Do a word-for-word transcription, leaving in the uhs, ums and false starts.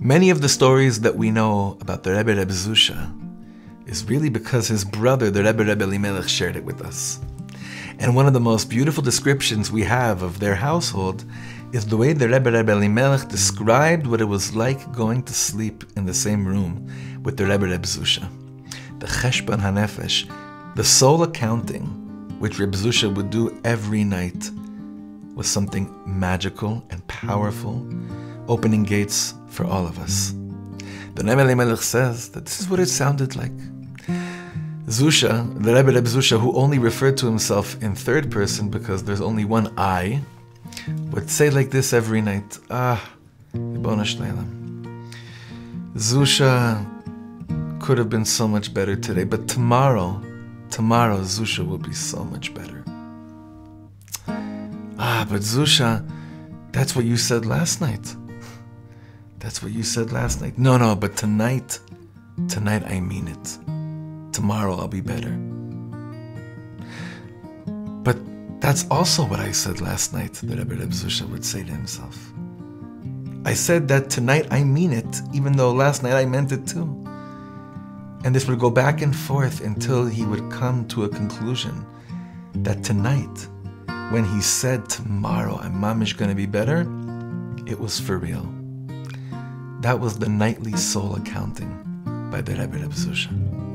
Many of the stories that we know about the Rebbe Reb Zusha is really because his brother, the Rebbe Rebbe Elimelech, shared it with us. And one of the most beautiful descriptions we have of their household is the way the Rebbe Rebbe Elimelech described what it was like going to sleep in the same room with the Rebbe Reb Zusha. The Cheshbon HaNefesh, the soul accounting, which Reb Zusha would do every night, was something magical and powerful, opening gates for all of us. The Rebbe Elimelech says that this is what it sounded like. Zusha, the Rebbe Reb Zusha, who only referred to himself in third person because there's only one I, would say like this every night. Ah, Ribono Shel Olam. Zusha could have been so much better today, but tomorrow, tomorrow Zusha will be so much better. Ah, but Zusha, that's what you said last night. That's what you said last night. No, no, but tonight, tonight I mean it. Tomorrow I'll be better. But that's also what I said last night, the Rebbe Reb Zusha would say to himself. I said that tonight I mean it, even though last night I meant it too. And this would go back and forth until he would come to a conclusion that tonight, when he said tomorrow I'm mamish gonna be better, it was for real. That was the nightly soul accounting by the Rebbe Reb Zusha.